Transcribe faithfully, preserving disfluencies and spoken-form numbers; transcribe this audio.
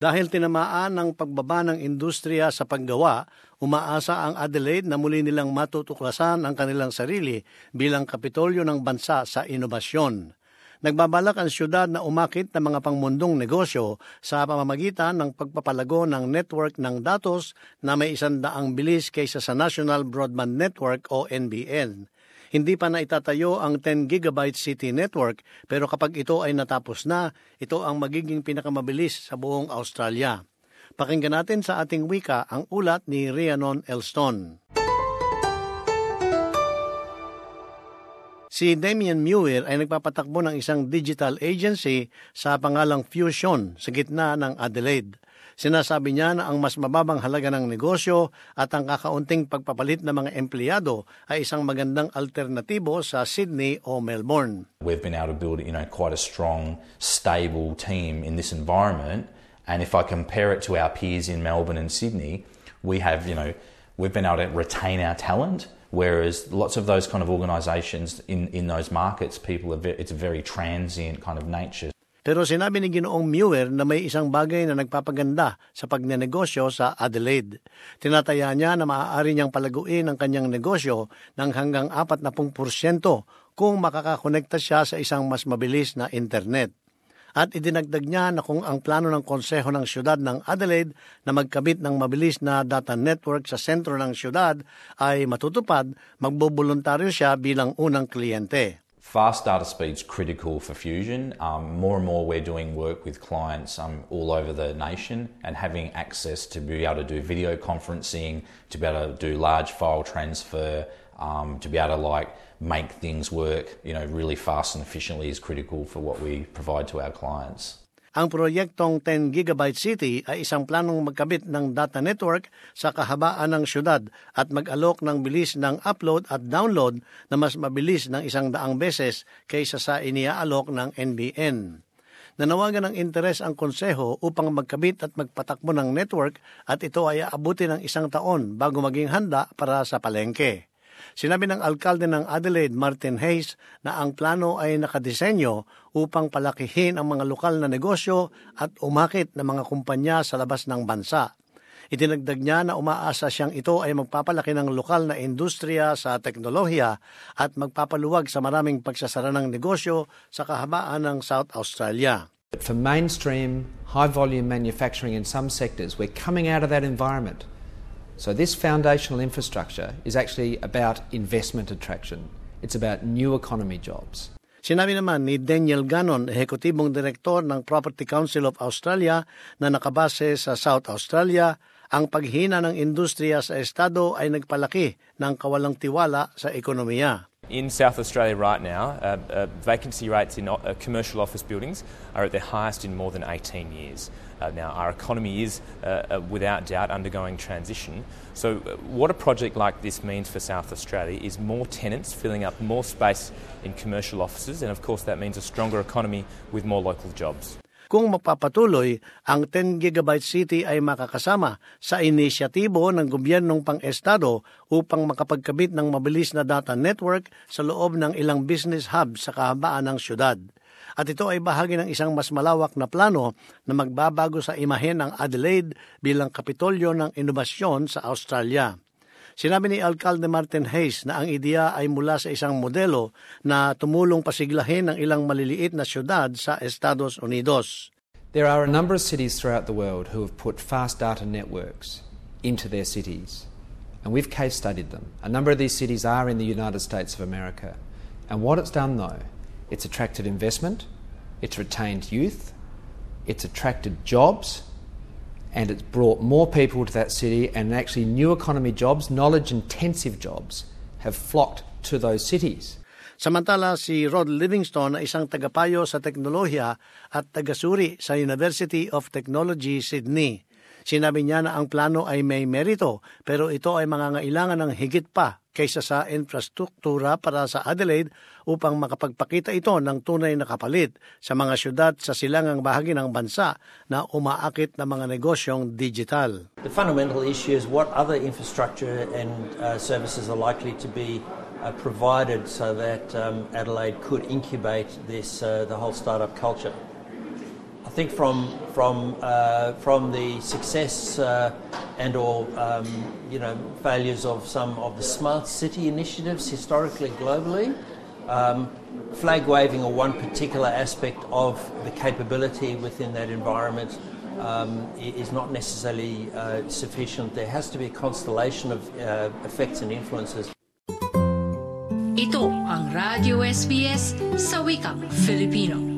Dahil tinamaan ng pagbaba ng industriya sa paggawa, umaasa ang Adelaide na muli nilang matutuklasan ang kanilang sarili bilang kapitolyo ng bansa sa inobasyon. Nagbabalak ang syudad na umakit ng mga pangmundong negosyo sa pamamagitan ng pagpapalago ng network ng datos na may isandaang bilis kaysa sa National Broadband Network o N B N. Hindi pa na itatayo ang ten gigabyte city network pero kapag ito ay natapos na, ito ang magiging pinakamabilis sa buong Australia. Pakinggan natin sa ating wika ang ulat ni Rhiannon Elston. Si Damien Muir ay nagpapatakbo ng isang digital agency sa pangalang Fusion sa gitna ng Adelaide. Sinasabi niya na ang mas mababang halaga ng negosyo at ang kakaunting pagpapalit ng mga empleyado ay isang magandang alternatibo sa Sydney o Melbourne. We've been able to build, you know, quite a strong, stable team in this environment, and if I compare it to our peers in Melbourne and Sydney, we have, you know, we've been able to retain our talent, whereas lots of those kind of organisations in in those markets, people are very, it's a very transient kind of nature. Pero sinabi ni Ginoong Muir na may isang bagay na nagpapaganda sa pagnenegosyo sa Adelaide. Tinataya niya na maaari niyang palaguin ang kanyang negosyo ng hanggang apat na porsyento kung makakakonekta siya sa isang mas mabilis na internet. At idinagdag niya na kung ang plano ng konseho ng siyudad ng Adelaide na magkabit ng mabilis na data network sa sentro ng siyudad ay matutupad, magboboluntaryo siya bilang unang kliyente. Fast data speed's critical for Fusion. Um, more and more we're doing work with clients um, all over the nation, and having access to be able to do video conferencing, to be able to do large file transfer, um, to be able to like make things work, you know, really fast and efficiently is critical for what we provide to our clients. Ang proyektong ten gigabyte city ay isang planong magkabit ng data network sa kahabaan ng syudad at mag-alok ng bilis ng upload at download na mas mabilis ng isang daang beses kaysa sa iniaalok ng N B N. Nanawagan ng interes ang konseho upang magkabit at magpatakbo ng network at ito ay aabuti ng isang taon bago maging handa para sa palengke. Sinabi ng alkalde ng Adelaide, Martin Hayes, na ang plano ay nakadisenyo upang palakihin ang mga lokal na negosyo at umakit ng mga kumpanya sa labas ng bansa. Itinagdag niya na umaasa siyang ito ay magpapalaki ng lokal na industriya sa teknolohiya at magpapaluwag sa maraming pagsasara ng negosyo sa kahabaan ng South Australia. For mainstream, high-volume manufacturing in some sectors, we're coming out of that environment. So this foundational infrastructure is actually about investment attraction. It's about new economy jobs. Sinabi naman ni Daniel Gannon, ehekutibong direktor ng Property Council of Australia na nakabase sa South Australia, ang paghina ng industriya sa estado ay nagpalaki ng kawalang tiwala sa ekonomiya. In South Australia right now, uh, uh, vacancy rates in uh, commercial office buildings are at their highest in more than eighteen years. Uh, now, our economy is, uh, uh, without doubt, undergoing transition. So uh, what a project like this means for South Australia is more tenants filling up more space in commercial offices, and of course that means a stronger economy with more local jobs. Kung magpapatuloy, ang ten gigabyte city ay makakasama sa inisyatibo ng gobyernong pang-estado upang makapagkabit ng mabilis na data network sa loob ng ilang business hub sa kahabaan ng syudad. At ito ay bahagi ng isang mas malawak na plano na magbabago sa imahe ng Adelaide bilang kapitolyo ng inobasyon sa Australia. Sinabi ni Alcalde Martin Hayes na ang ideya ay mula sa isang modelo na tumulong pasiglahin ng ilang maliliit na syudad sa Estados Unidos. There are a number of cities throughout the world who have put fast data networks into their cities, and we've case studied them. A number of these cities are in the United States of America, and what it's done though, it's attracted investment, it's retained youth, it's attracted jobs, and it's brought more people to that city, and actually new economy jobs, knowledge-intensive jobs, have flocked to those cities. Samantala, si Rod Livingston na isang tagapayo sa teknolohiya at tagasuri sa University of Technology, Sydney. Sinabi niya na ang plano ay may merito, pero ito ay mangangailangan ng higit pa kaysa sa infrastruktura para sa Adelaide upang makapagpakita ito ng tunay na kapalit sa mga syudad sa silangang bahagi ng bansa na umaakit na mga negosyong digital. The fundamental issue is what other infrastructure and uh, services are likely to be uh, provided so that um, Adelaide could incubate this uh, the whole startup culture. I I think from from uh, from the success uh, and or um, you know failures of some of the smart city initiatives historically globally, um, flag waving or one particular aspect of the capability within that environment um, is not necessarily uh, sufficient. There has to be a constellation of uh, effects and influences. Ito ang Radio S B S sa wikang Filipino.